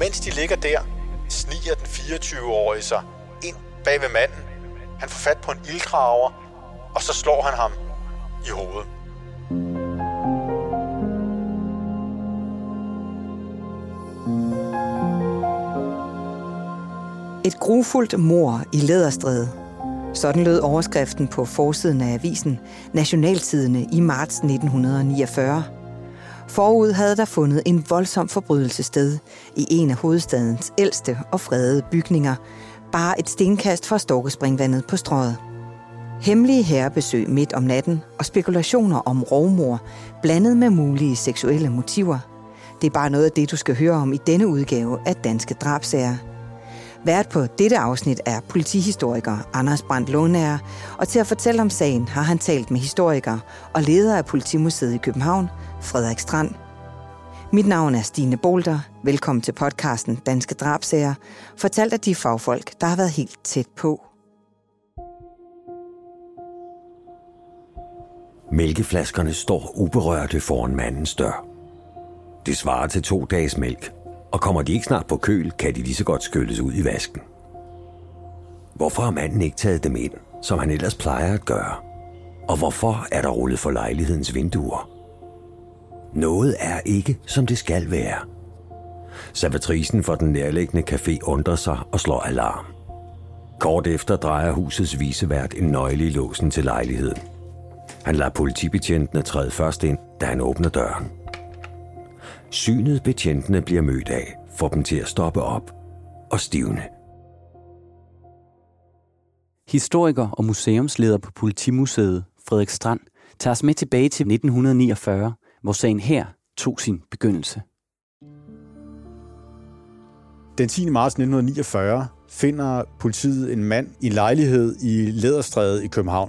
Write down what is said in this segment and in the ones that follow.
Mens de ligger der, sniger den 24-årige sig ind bag ved manden. Han får fat på en ildkraver, og så slår han ham i hovedet. Et grufuldt mord i Læderstræde. Sådan lød overskriften på forsiden af avisen Nationaltidende i marts 1949. Forud havde der fundet en voldsom forbrydelse sted i en af hovedstadens ældste og fredede bygninger, bare et stenkast fra Storkespringvandet på Strøget. Hemmelige herrebesøg midt om natten og spekulationer om rovmord, blandet med mulige seksuelle motiver. Det er bare noget af det, du skal høre om i denne udgave af Danske Drabsager. Vært på dette afsnit er politihistoriker Anders Brandt Laager, og til at fortælle om sagen har han talt med historiker og leder af Politimuseet i København, Frederik Strand. Mit navn er Stine Bolter. Velkommen til podcasten Danske Drabsager, fortalt af de fagfolk, der har været helt tæt på. Mælkeflaskerne står uberørte foran mandens dør. Det svarer til 2 dages mælk, og kommer de ikke snart på køl, kan de lige så godt skylles ud i vasken. Hvorfor har manden ikke taget dem ind, som han ellers plejer at gøre? Og hvorfor er der rullet for lejlighedens vinduer? Noget er ikke, som det skal være. Servitricen for den nærliggende café undrer sig og slår alarm. Kort efter drejer husets vicevært en nøgle i låsen til lejligheden. Han lader politibetjentene træde først ind, da han åbner døren. Synet betjentene bliver mødt af, får dem til at stoppe op og stivne. Historiker og museumsleder på Politimuseet, Frederik Strand, tager os med tilbage til 1949, hvor sagen her tog sin begyndelse. Den 10. marts 1949 finder politiet en mand i en lejlighed i Læderstræde i København.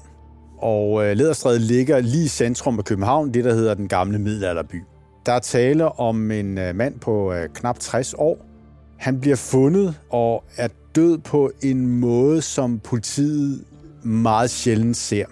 Og Læderstræde ligger lige i centrum af København, det der hedder den gamle middelalderby. Der er tale om en mand på knap 60 år. Han bliver fundet og er død på en måde, som politiet meget sjældent ser.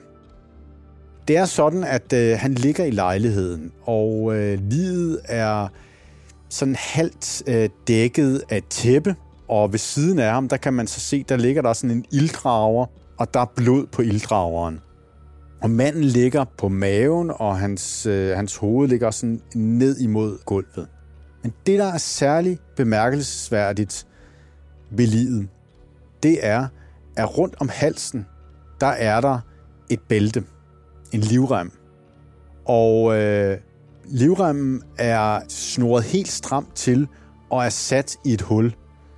Det er sådan, at han ligger i lejligheden, og liget er sådan halvt dækket af et tæppe. Og ved siden af ham, der kan man så se, der ligger der sådan en ilddrager, og der er blod på ilddrageren. Og manden ligger på maven, og hans hoved ligger sådan ned imod gulvet. Men det, der er særligt bemærkelsesværdigt ved liget, det er, at rundt om halsen, der er der et bælte, en livrem. Og livremmen er snoret helt stramt til og er sat i et hul,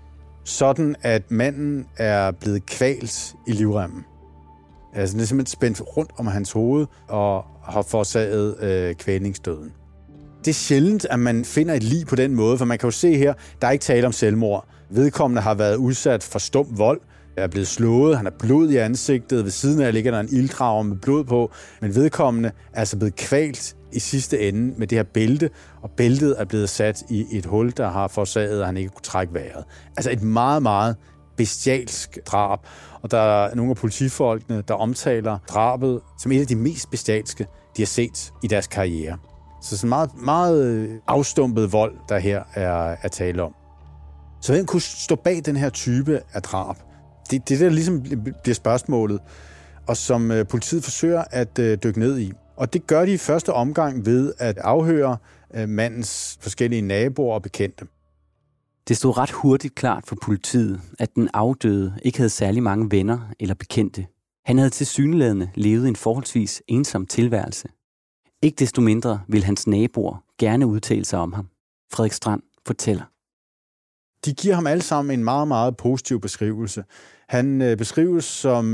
sådan at manden er blevet kvalt i livremmen. Altså, det er simpelthen spændt rundt om hans hoved og har forårsaget kvælningsdøden. Det er sjældent, at man finder et lig på den måde, for man kan jo se her, der er ikke tale om selvmord. Vedkommende har været udsat for stum vold, er blevet slået, han har blod i ansigtet, ved siden af ligger der en ilddrager med blod på, men vedkommende er altså blevet kvalt i sidste ende med det her bælte, og bæltet er blevet sat i et hul, der har forårsaget, at han ikke kunne trække vejret. Altså et meget, meget bestialsk drab. Og der er nogle af politifolkene, der omtaler drabet som et af de mest bestialske, de har set i deres karriere. Så sådan meget, meget afstumpet vold, der her er tale om. Så hvem kunne stå bag den her type af drab? Det der ligesom bliver spørgsmålet, og som politiet forsøger at dykke ned i. Og det gør de i første omgang ved at afhøre mandens forskellige naboer og bekendte. Det stod ret hurtigt klart for politiet, at den afdøde ikke havde særlig mange venner eller bekendte. Han havde tilsyneladende levet en forholdsvis ensom tilværelse. Ikke desto mindre ville hans naboer gerne udtale sig om ham. Frederik Strand fortæller. De giver ham alle sammen en meget, meget positiv beskrivelse. Han beskrives som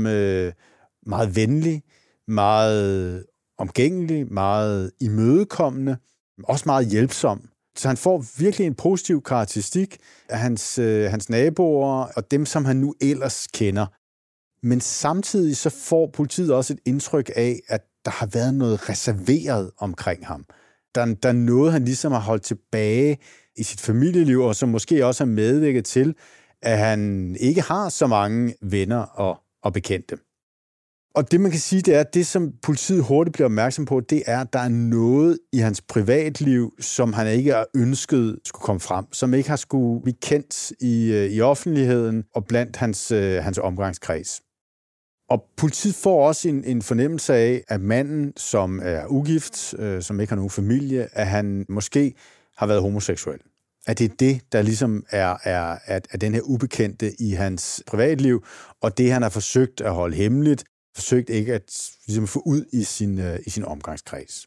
meget venlig, meget omgængelig, meget imødekommende, også meget hjælpsom. Så han får virkelig en positiv karakteristik af hans naboer og dem, som han nu ellers kender. Men samtidig så får politiet også et indtryk af, at der har været noget reserveret omkring ham. Der er noget, han ligesom har holdt tilbage i sit familieliv, og som måske også har medvirket til, at han ikke har så mange venner og bekendte. Og det, man kan sige, det er, at det, som politiet hurtigt bliver opmærksom på, det er, at der er noget i hans privatliv, som han ikke har ønsket skulle komme frem, som ikke har skulle blive kendt i offentligheden og blandt hans omgangskreds. Og politiet får også en fornemmelse af, at manden, som er ugift, som ikke har nogen familie, at han måske har været homoseksuel. At det er det, der ligesom er den her ubekendte i hans privatliv, og det, han har forsøgt at holde hemmeligt, forsøgt ikke at ligesom få ud i sin omgangskreds.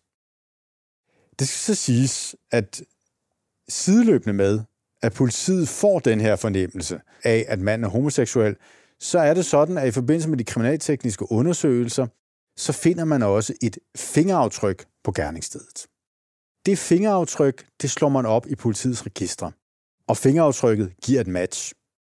Det skal så siges, at sideløbende med, at politiet får den her fornemmelse af, at manden er homoseksuel, så er det sådan, at i forbindelse med de kriminaltekniske undersøgelser, så finder man også et fingeraftryk på gerningsstedet. Det fingeraftryk, det slår man op i politiets registre, og fingeraftrykket giver et match.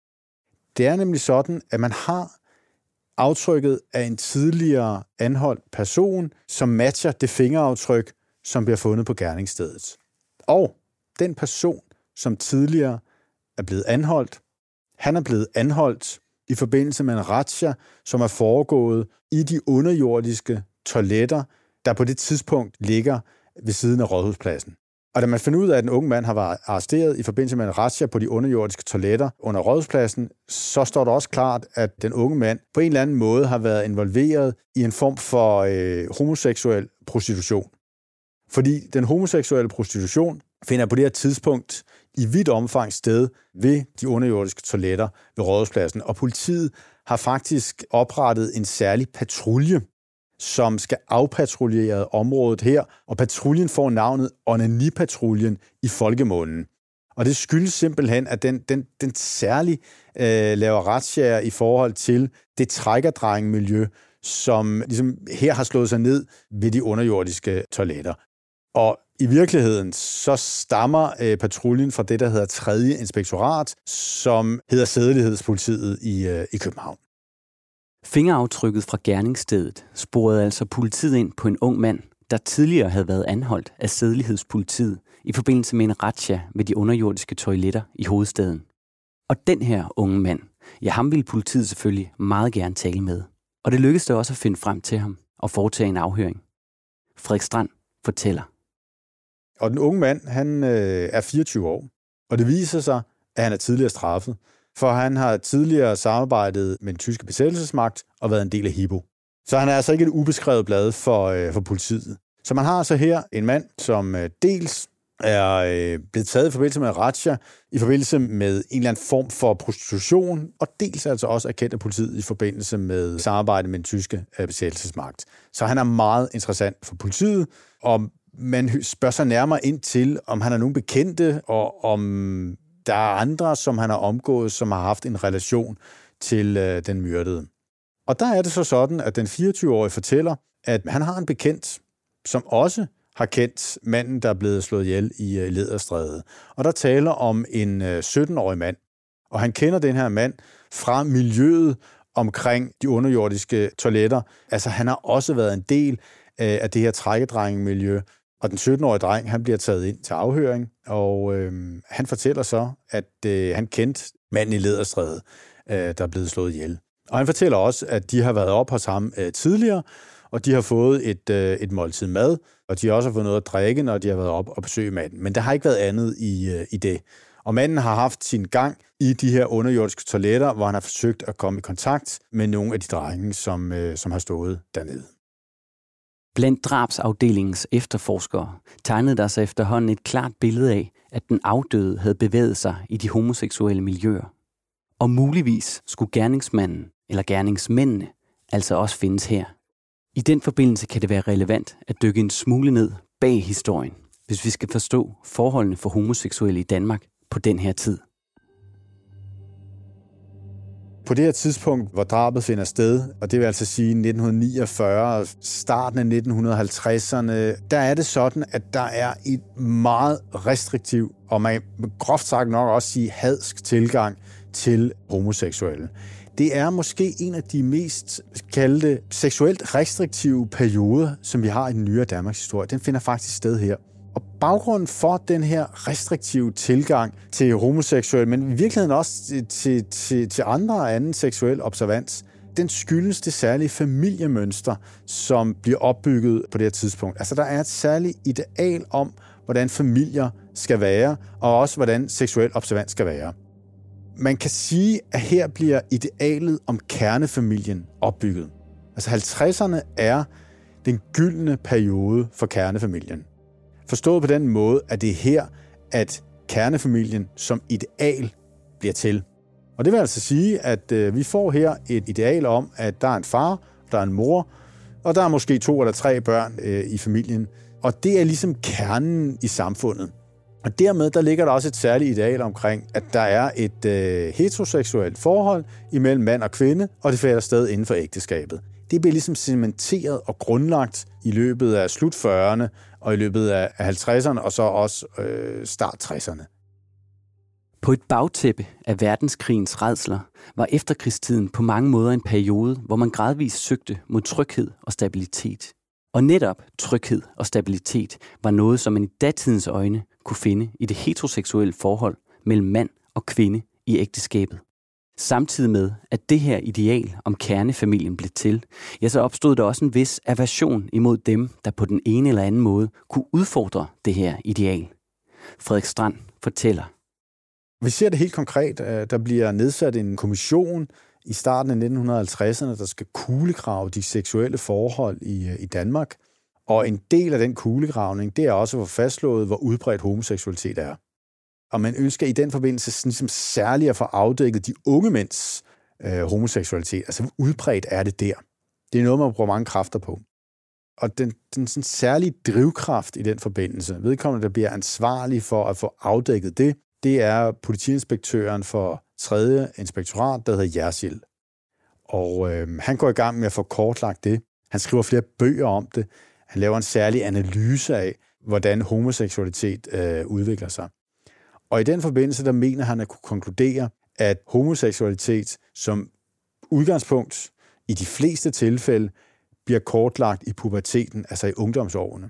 Det er nemlig sådan, at man har aftrykket af en tidligere anholdt person, som matcher det fingeraftryk, som bliver fundet på gerningsstedet. Og den person, som tidligere er blevet anholdt, han er blevet anholdt i forbindelse med en razzia, som er foregået i de underjordiske toiletter, der på det tidspunkt ligger ved siden af Rådhuspladsen. Og da man finder ud af, at en ung mand har været arresteret i forbindelse med en razzia på de underjordiske toiletter under Rådhuspladsen, så står det også klart, at den unge mand på en eller anden måde har været involveret i en form for homoseksuel prostitution. Fordi den homoseksuelle prostitution finder på det her tidspunkt i vidt omfang sted ved de underjordiske toiletter ved Rådhuspladsen, og politiet har faktisk oprettet en særlig patrulje, som skal afpatruljere området her, og patruljen får navnet Onani-patruljen i folkemunden. Og det skyldes simpelthen, at den særlig laver razziaer i forhold til det trækkerdrengemiljø, som ligesom her har slået sig ned ved de underjordiske toiletter. Og i virkeligheden så stammer patruljen fra det, der hedder 3. inspektorat, som hedder Sædelighedspolitiet i København. Fingeraftrykket fra gerningsstedet sporede altså politiet ind på en ung mand, der tidligere havde været anholdt af Sædelighedspolitiet i forbindelse med en razzia ved de underjordiske toiletter i hovedstaden. Og den her unge mand, ja, ham ville politiet selvfølgelig meget gerne tale med. Og det lykkedes det også at finde frem til ham og foretage en afhøring. Frederik Strand fortæller. Og den unge mand, han er 24 år, og det viser sig, at han er tidligere straffet, for han har tidligere samarbejdet med den tyske besættelsesmagt og været en del af HIPO. Så han er altså ikke et ubeskrevet blad for politiet. Så man har altså her en mand, som dels er blevet taget i forbindelse med razzia, i forbindelse med en eller anden form for prostitution, og dels altså også er kendt af politiet i forbindelse med samarbejde med den tyske besættelsesmagt. Så han er meget interessant for politiet, og man spørger sig nærmere ind til, om han er nogen bekendte, og om der er andre, som han har omgået, som har haft en relation til den myrdede. Og der er det så sådan, at den 24-årige fortæller, at han har en bekendt, som også har kendt manden, der er blevet slået ihjel i Læderstræde. Og der taler om en 17-årig mand, og han kender den her mand fra miljøet omkring de underjordiske toiletter. Altså, han har også været en del af det her trækkedrengemiljø. Og den 17-årige dreng, han bliver taget ind til afhøring, og han fortæller så, at han kendte manden i Læderstræde, der er blevet slået ihjel. Og han fortæller også, at de har været op hos ham tidligere, og de har fået et måltid mad, og de har også fået noget at drikke, når de har været op og besøge manden. Men der har ikke været andet i det. Og manden har haft sin gang i de her underjordiske toiletter, hvor han har forsøgt at komme i kontakt med nogle af de drenge, som har stået dernede. Blandt drabsafdelingens efterforskere tegnede der sig efterhånden et klart billede af, at den afdøde havde bevæget sig i de homoseksuelle miljøer. Og muligvis skulle gerningsmanden eller gerningsmændene altså også findes her. I den forbindelse kan det være relevant at dykke en smule ned bag historien, hvis vi skal forstå forholdene for homoseksuelle i Danmark på den her tid. På det her tidspunkt, hvor drabet finder sted, og det vil altså sige 1949, starten af 1950'erne, der er det sådan, at der er et meget restriktiv, og man groft sagt nok også sige hadsk tilgang til homoseksuelle. Det er måske en af de mest kaldte seksuelt restriktive perioder, som vi har i den nyere Danmarks historie. Den finder faktisk sted her. Og baggrunden for den her restriktive tilgang til homoseksuelle, men i virkeligheden også til andre og anden seksuel observans, den skyldes det særlige familiemønster, som bliver opbygget på det her tidspunkt. Altså, der er et særligt ideal om, hvordan familier skal være, og også hvordan seksuel observans skal være. Man kan sige, at her bliver idealet om kernefamilien opbygget. Altså 50'erne er den gyldne periode for kernefamilien. Forstået på den måde, at det er her, at kernefamilien som ideal bliver til. Og det vil altså sige, at vi får her et ideal om, at der er en far, der er en mor, og der er måske 2 eller 3 børn i familien. Og det er ligesom kernen i samfundet. Og dermed der ligger der også et særligt ideal omkring, at der er et heteroseksuelt forhold imellem mand og kvinde, og det finder sted inden for ægteskabet. Det bliver ligesom cementeret og grundlagt i løbet af slut 40'erne og i løbet af 50'erne og så også start 60'erne. På et bagtæppe af verdenskrigens rædsler var efterkrigstiden på mange måder en periode, hvor man gradvist søgte mod tryghed og stabilitet. Og netop tryghed og stabilitet var noget, som man i datidens øjne kunne finde i det heteroseksuelle forhold mellem mand og kvinde i ægteskabet. Samtidig med, at det her ideal om kernefamilien blev til, ja, så opstod der også en vis aversion imod dem, der på den ene eller anden måde kunne udfordre det her ideal. Frederik Strand fortæller. Vi ser det helt konkret. Der bliver nedsat en kommission i starten af 1950'erne, der skal kuglegrave de seksuelle forhold i Danmark. Og en del af den kuglegravning, det er også at få fastslået, hvor udbredt homoseksualitet er. Og man ønsker i den forbindelse ligesom særligt at få afdækket de unge mænds homoseksualitet. Altså, hvor udbredt er det der? Det er noget, man bruger mange kræfter på. Og den sådan særlige drivkraft i den forbindelse, vedkommende, der bliver ansvarlig for at få afdækket det er politiinspektøren for 3. inspektorat, der hedder Jersild. Og han går i gang med at få kortlagt det. Han skriver flere bøger om det. Han laver en særlig analyse af, hvordan homoseksualitet udvikler sig. Og i den forbindelse, der mener han at kunne konkludere, at homoseksualitet som udgangspunkt i de fleste tilfælde bliver kortlagt i puberteten, altså i ungdomsårene.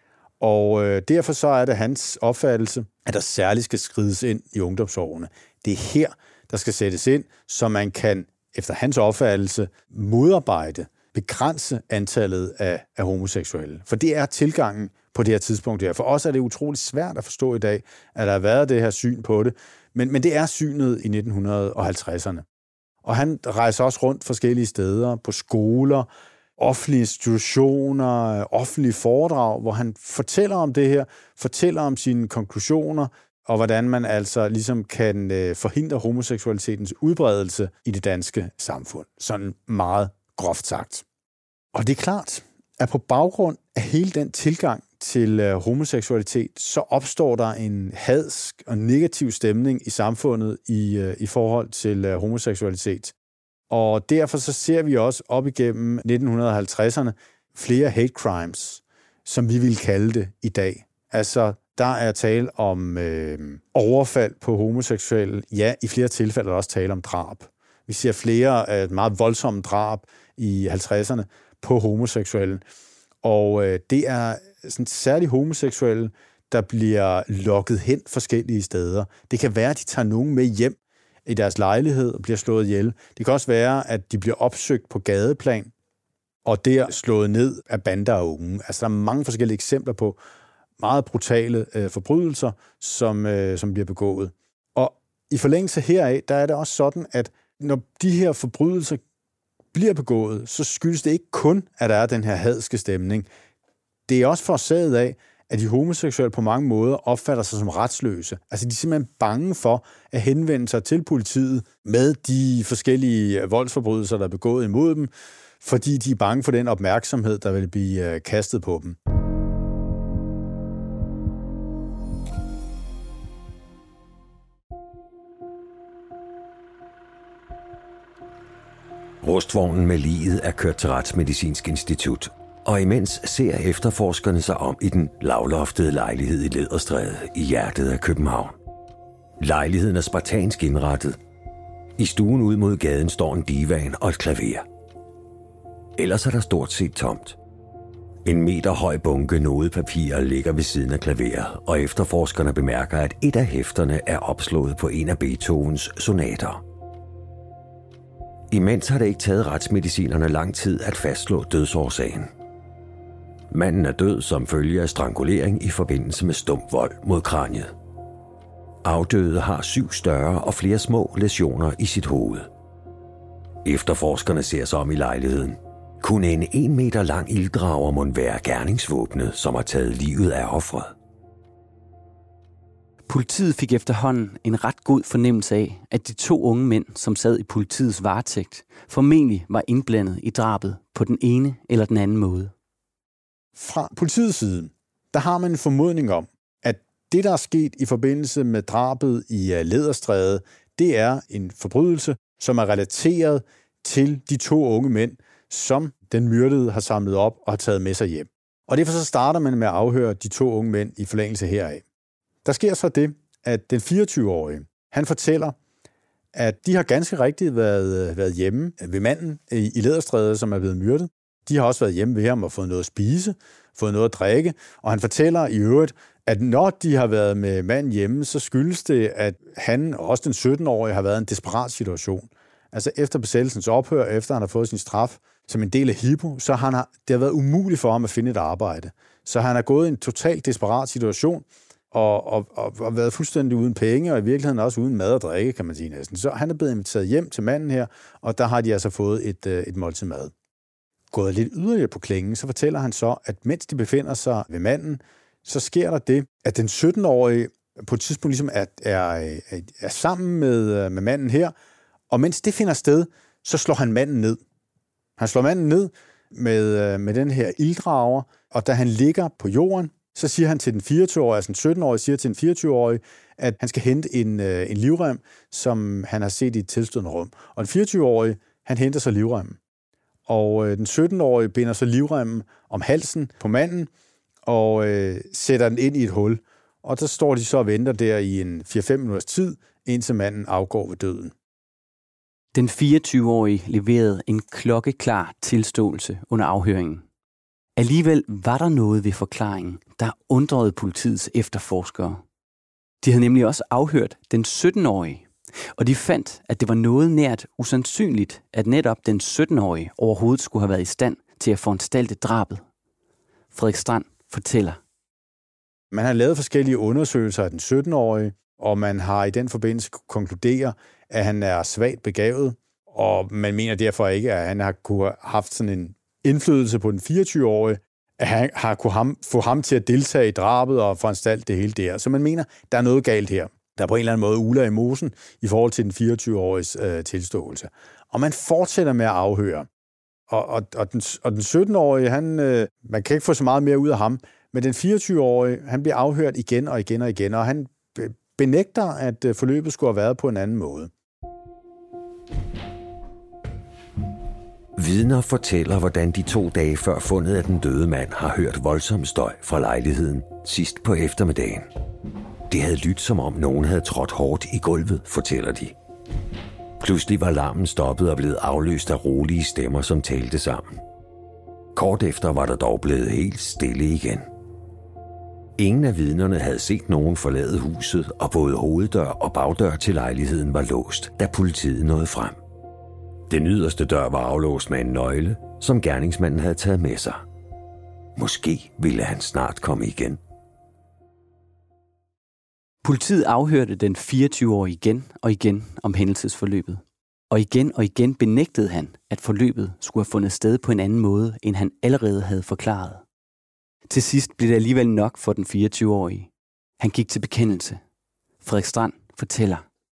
Og derfor så er det hans opfattelse, at der særligt skal skrides ind i ungdomsårene. Det er her, der skal sættes ind, så man kan, efter hans opfattelse, modarbejde, begrænse antallet af homoseksuelle. For det er tilgangen på det her tidspunkt her. For os er det utroligt svært at forstå i dag, at der har været det her syn på det. Men det er synet i 1950'erne. Og han rejser også rundt forskellige steder, på skoler, offentlige institutioner, offentlige foredrag, hvor han fortæller om det her, fortæller om sine konklusioner, og hvordan man altså ligesom kan forhindre homoseksualitetens udbredelse i det danske samfund. Sådan meget groft sagt. Og det er klart, at på baggrund af hele den tilgang til homoseksualitet, så opstår der en hadsk og negativ stemning i samfundet i forhold til homoseksualitet. Og derfor så ser vi også op igennem 1950'erne flere hate crimes, som vi vil kalde det i dag. Altså, der er tale om overfald på homoseksuelle. Ja, i flere tilfælde er der også tale om drab. Vi ser flere meget voldsomme drab i 50'erne på homoseksuelle. Og det er sådan særligt homoseksuelle, der bliver lokket hen forskellige steder. Det kan være, at de tager nogen med hjem i deres lejlighed og bliver slået ihjel. Det kan også være, at de bliver opsøgt på gadeplan og der slået ned af bander af unge. Altså, der er mange forskellige eksempler på meget brutale forbrydelser, som bliver begået. Og i forlængelse heraf, der er det også sådan, at når de her forbrydelser bliver begået, så skyldes det ikke kun, at der er den her hadske stemning. Det er også forårsaget af, at de homoseksuelle på mange måder opfatter sig som retsløse. Altså, de er simpelthen bange for at henvende sig til politiet med de forskellige voldsforbrydelser, der er begået imod dem, fordi de er bange for den opmærksomhed, der vil blive kastet på dem. Rustvognen med liget er kørt til Retsmedicinsk Institut, og imens ser efterforskerne sig om i den lavloftede lejlighed i Læderstræde i hjertet af København. Lejligheden er spartansk indrettet. I stuen ud mod gaden står en divan og et klaver. Ellers er der stort set tomt. En meter høj bunke nodepapirer ligger ved siden af klaveret, og efterforskerne bemærker, at et af hæfterne er opslået på en af Beethovens sonater. Imens har det ikke taget retsmedicinerne lang tid at fastslå dødsårsagen. Manden er død som følge af strangulering i forbindelse med stump vold mod kraniet. Afdøde har 7 større og flere små læsioner i sit hoved. Efterforskerne ser sig om i lejligheden. Kunne en 1 meter lang ilddrager mon være gerningsvåbnet, som har taget livet af offeret? Politiet fik efterhånden en ret god fornemmelse af, at de 2 unge mænd, som sad i politiets varetægt, formentlig var indblandet i drabet på den ene eller den anden måde. Fra politiets side, der har man en formodning om, at det, der er sket i forbindelse med drabet i Læderstræde, det er en forbrydelse, som er relateret til de 2 unge mænd, som den myrdede har samlet op og har taget med sig hjem. Og derfor så starter man med at afhøre de 2 unge mænd i forlængelse heraf. Der sker så det, at den 24-årige, han fortæller, at de har ganske rigtigt været hjemme ved manden i Læderstræde, som er blevet myrdet. De har også været hjemme ved ham og fået noget at spise, fået noget at drikke, og han fortæller i øvrigt, at når de har været med manden hjemme, så skyldes det, at han, og også den 17-årige, har været i en desperat situation. Altså efter besættelsens ophør, efter han har fået sin straf som en del af HIPO, så det har været umuligt for ham at finde et arbejde. Så han har gået i en totalt desperat situation, og været fuldstændig uden penge, og i virkeligheden også uden mad og drikke, kan man sige næsten. Så han er blevet inviteret hjem til manden her, og der har de altså fået et måltid mad. Gået lidt yderligere på klingen, så fortæller han så, at mens de befinder sig ved manden, så sker der det, at den 17-årige på et tidspunkt ligesom er sammen med manden her, og mens det finder sted, så slår han manden ned. Han slår manden ned med den her ilddrager, og da han ligger på jorden, så siger han til den 24-årige, altså den 17-årige siger til den 24-årige, at han skal hente en livrem, som han har set i et tilstødende rum. Og den 24-årige, han henter så livremmen. Og den 17-årige binder så livremmen om halsen på manden, og sætter den ind i et hul. Og så står de så og venter der i en 4-5 minutters tid, indtil manden afgår ved døden. Den 24-årige leverede en klokkeklar tilståelse under afhøringen. Alligevel var der noget ved forklaringen, der undrede politiets efterforskere. De havde nemlig også afhørt den 17-årige, og de fandt, at det var noget nært usandsynligt, at netop den 17-årige overhovedet skulle have været i stand til at foranstalte drabet. Frederik Strand fortæller. Man har lavet forskellige undersøgelser af den 17-årige, og man har i den forbindelse konkluderet, at han er svagt begavet, og man mener derfor ikke, at han har kunne haft sådan en indflydelse på den 24-årige, at han har kunne få ham til at deltage i drabet og foranstalte det hele der. Så man mener, der er noget galt her. Der er på en eller anden måde uler i mosen i forhold til den 24-åriges tilståelse. Og man fortsætter med at afhøre. Og den 17-årige, man kan ikke få så meget mere ud af ham, men den 24-årige, han bliver afhørt igen og igen og igen, og han benægter, at forløbet skulle have været på en anden måde. Vidner fortæller, hvordan de 2 dage før fundet af den døde mand har hørt voldsom støj fra lejligheden sidst på eftermiddagen. Det havde lyttet, som om nogen havde trådt hårdt i gulvet, fortæller de. Pludselig var larmen stoppet og blevet afløst af rolige stemmer, som talte sammen. Kort efter var der dog blevet helt stille igen. Ingen af vidnerne havde set nogen forlade huset, og både hoveddør og bagdør til lejligheden var låst, da politiet nåede frem. Den yderste dør var aflåst med en nøgle, som gerningsmanden havde taget med sig. Måske ville han snart komme igen. Politiet afhørte den 24-årige igen og igen om hændelsesforløbet. Og igen benægtede han, at forløbet skulle have fundet sted på en anden måde, end han allerede havde forklaret. Til sidst blev det alligevel nok for den 24-årige. Han gik til bekendelse. Frederik Strand fortæller.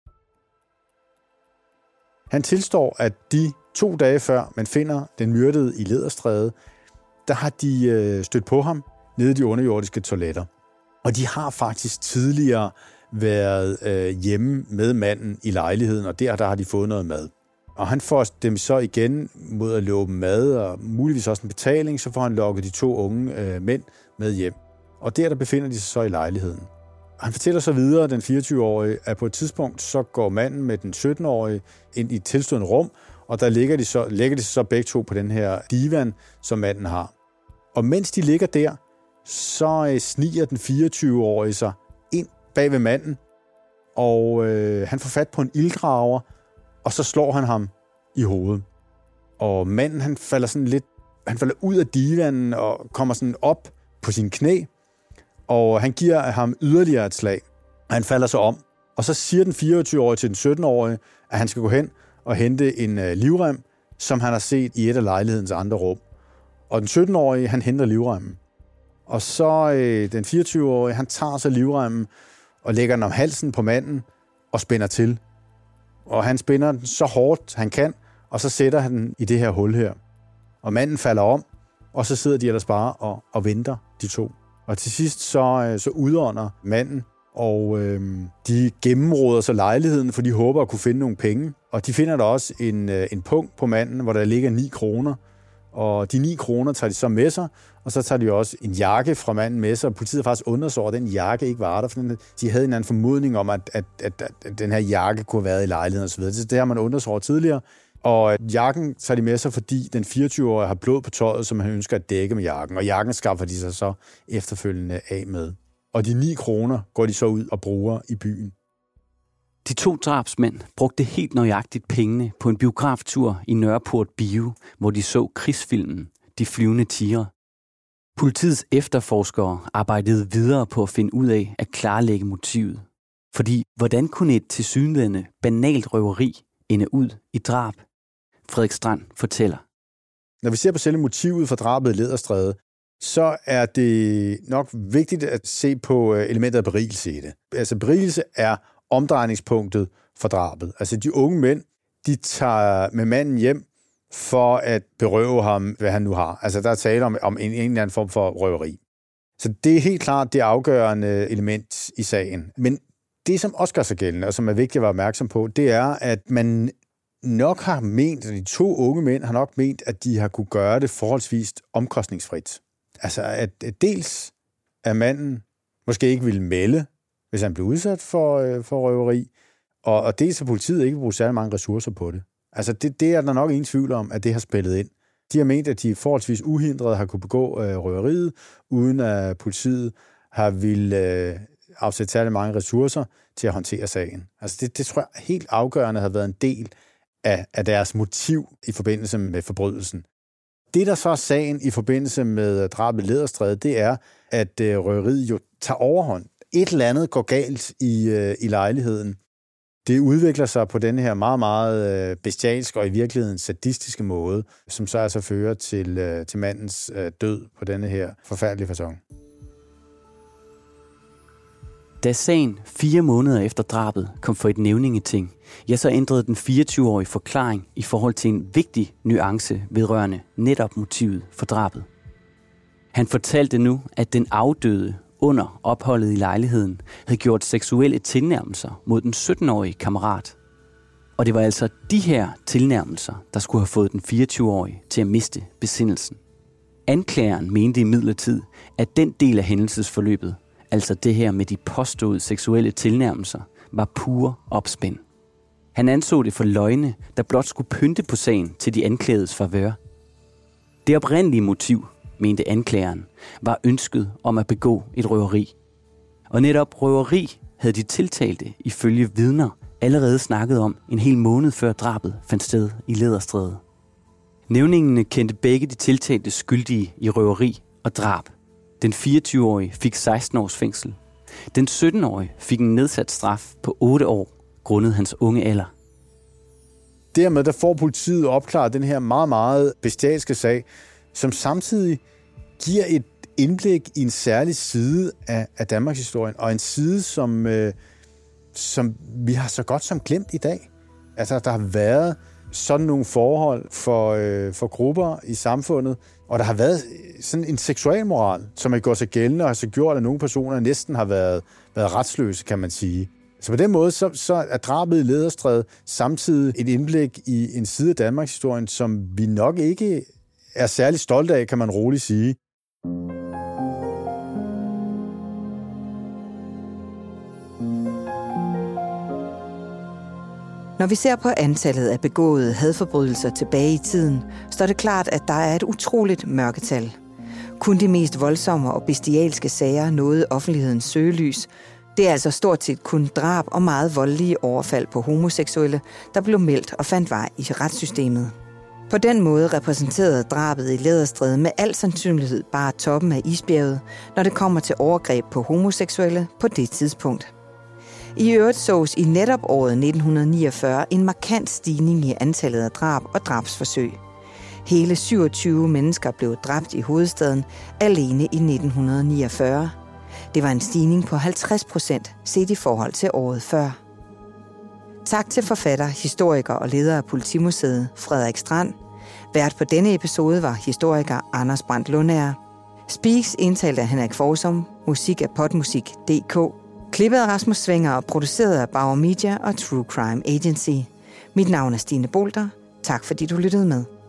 Han tilstår, at de 2 dage før man finder den myrdede i Læderstræde, der har de stødt på ham nede i de underjordiske toiletter. Og de har faktisk tidligere været hjemme med manden i lejligheden, og der har de fået noget mad. Og han får dem så igen mod at love mad, og muligvis også en betaling, så får han lokket de 2 unge mænd med hjem. Og der befinder de sig så i lejligheden. Og han fortæller så videre, den 24-årige, at på et tidspunkt så går manden med den 17-årige ind i et tilstående rum, og der lægger de så begge 2 på den her divan, som manden har. Og mens de ligger der, så sniger den 24-årige sig ind bag ved manden, og han får fat på en ilddrager, og så slår han ham i hovedet. Og manden, han falder ud af divanen og kommer sådan op på sine knæ, og han giver ham yderligere et slag. Og han falder så om. Og så siger den 24-årige til den 17-årige, at han skal gå hen og hente en livrem, som han har set i et af lejlighedens andre rum. Og den 17-årige, han henter livremmen. Og så den 24-årige, han tager så livremmen og lægger den om halsen på manden og spænder til. Og han spænder den så hårdt, han kan, og så sætter han den i det her hul her. Og manden falder om, og så sidder de ellers bare og venter, de to. Og til sidst så udånder manden, og de gennemråder så lejligheden, for de håber at kunne finde nogle penge. Og de finder der også en punkt på manden, hvor der ligger 9 kroner. Og de 9 kroner tager de så med sig, og så tager de også en jakke fra manden med sig. Og politiet faktisk undrer sig over, at den jakke ikke var der, for de havde en anden formodning om, at den her jakke kunne have været i lejligheden osv. Det har man undret sig over tidligere. Og jakken tager de med sig, fordi den 24-årige har blod på tøjet, som han ønsker at dække med jakken. Og jakken skaffer de sig så efterfølgende af med. Og de 9 kroner går de så ud og bruger i byen. De 2 drabsmænd brugte helt nøjagtigt pengene på en biograftur i Nørreport Bio, hvor de så krigsfilmen De flyvende tigre. Politiets efterforskere arbejdede videre på at finde ud af at klarlægge motivet. Fordi hvordan kunne et tilsyneladende banalt røveri ende ud i drab? Frederik Strand fortæller. Når vi ser på selve motivet for drabet i Læderstræde, så er det nok vigtigt at se på elementet af berigelse i det. Altså berigelse er omdrejningspunktet for drabet. Altså de unge mænd, de tager med manden hjem for at berøve ham, hvad han nu har. Altså der er tale om en eller anden form for røveri. Så det er helt klart det afgørende element i sagen. Men det, som også gør sig gældende, og som er vigtigt at være opmærksom på, det er, at man nok har ment, at de 2 unge mænd har nok ment, at de har kunne gøre det forholdsvis omkostningsfrit. Altså at dels at manden måske ikke ville melde, hvis han blev udsat for røveri, og dels at politiet ikke bruger særlig mange ressourcer på det. Altså det er der nok ingen tvivl om, at det har spillet ind. De har ment, at de forholdsvis uhindret har kunne begå røveriet, uden at politiet har ville afsætte særlig mange ressourcer til at håndtere sagen. Altså det tror jeg helt afgørende har været en del af deres motiv i forbindelse med forbrydelsen. Det, der så er sagen i forbindelse med drabet i Læderstræde, det er, at røveriet jo tager overhånd. Et eller andet går galt i lejligheden. Det udvikler sig på den her meget, meget bestialske og i virkeligheden sadistiske måde, som så altså fører til mandens død på denne her forfærdelige facon. Da sagen 4 måneder efter drabet kom for et nævningeting, så ændrede den 24-årige forklaring i forhold til en vigtig nuance vedrørende netop motivet for drabet. Han fortalte nu, at den afdøde under opholdet i lejligheden havde gjort seksuelle tilnærmelser mod den 17-årige kammerat. Og det var altså de her tilnærmelser, der skulle have fået den 24-årige til at miste besindelsen. Anklageren mente imidlertid, at den del af hændelsesforløbet, altså det her med de påståede seksuelle tilnærmelser, var pure opspænd. Han anså det for løgne, der blot skulle pynte på sagen til de anklagedes favør. Det oprindelige motiv, mente anklageren, var ønsket om at begå et røveri. Og netop røveri havde de tiltalte ifølge vidner allerede snakket om en hel måned før drabet fandt sted i Læderstræde. Nævningene kendte begge de tiltalte skyldige i røveri og drab. Den 24-årige fik 16 års fængsel. Den 17-årige fik en nedsat straf på 8 år, grundet hans unge alder. Dermed der får politiet opklaret den her meget, meget bestialske sag, som samtidig giver et indblik i en særlig side af Danmarks historien, og en side, som vi har så godt som glemt i dag. Altså, der har været sådan nogle forhold for grupper i samfundet, og der har været sådan en seksualmoral, som har gjort sig gældende, og har så gjort, at nogle personer næsten har været retsløse, kan man sige. Så på den måde, så er drabet i Læderstræde samtidig et indblik i en side af Danmarks historien, som vi nok ikke er særlig stolte af, kan man roligt sige. Når vi ser på antallet af begåede hadforbrydelser tilbage i tiden, står det klart, at der er et utroligt mørketal. Kun de mest voldsomme og bestialske sager nåede offentlighedens søgelys, Det er altså stort set kun drab og meget voldelige overfald på homoseksuelle, der blev meldt og fandt vej i retssystemet. På den måde repræsenterede drabet i Læderstræde med al sandsynlighed bare toppen af isbjerget, når det kommer til overgreb på homoseksuelle på det tidspunkt. I øvrigt sås i netop året 1949 en markant stigning i antallet af drab og drabsforsøg. Hele 27 mennesker blev dræbt i hovedstaden alene i 1949. Det var en stigning på 50% set i forhold til året før. Tak til forfatter, historiker og leder af Politimuseet Frederik Strand. Vært på denne episode var historiker Anders Brandt Lundager. Speaks indtalt af Henrik Forsum, musik af Podmusik.dk. Klippet af Rasmus Svinger og produceret af Bauer Media og True Crime Agency. Mit navn er Stine Bolter. Tak fordi du lyttede med.